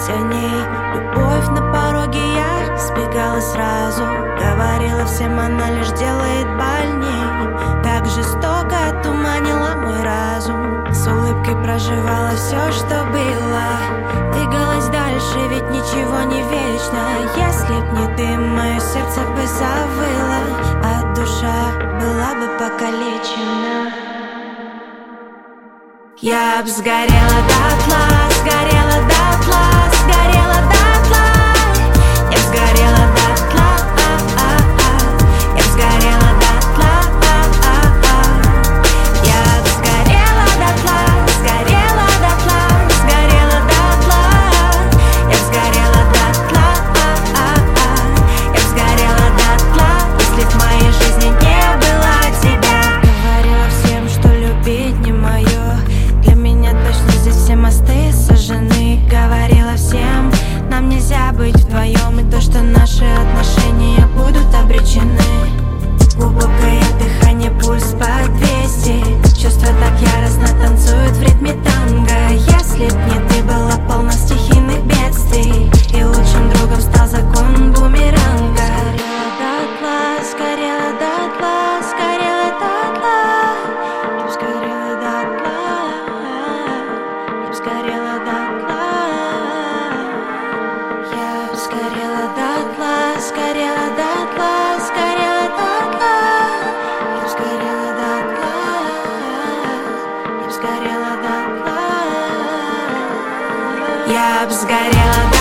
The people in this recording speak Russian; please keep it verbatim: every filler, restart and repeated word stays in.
теней. Любовь на пороге, я сбегала сразу. Говорила всем, она лишь делает больней. Так жестоко туманила мой разум. С улыбкой проживала все, что было. Двигалась дальше, ведь ничего не вечно. Если б не ты, мое сердце бы завыло, а душа была бы покалечена. Я б сгорела дотла, сгорела дотла, сгорела дотла. Я б сгорела дотла, я б сгорела дотла, я б сгорела дотла, сгорела дотла, сгорела дотла. Я б сгорела дотла, я б сгорела дотла, если в моей жизни не было тебя. Говорила всем, что любить не мое. Для меня точно здесь все мосты сожжены. Говорила всем, нам нельзя быть вдвоем, и то, что наши отношения будут обречены. Глубокое дыхание, пульс под двести. Чувства так яростно танцуют в ритме танго. Если б не ты, была полна стихийных бедствий, и лучшим другом стал закон бумеранга. Сгорела дотла, сгорела дотла, сгорела дотла. Я б сгорела дотла, я б сгорела дотла, сгорела дотла, сгорела дотла. Я б сгорела дотла, я б сгорела дотла. Я б сгорела дотла.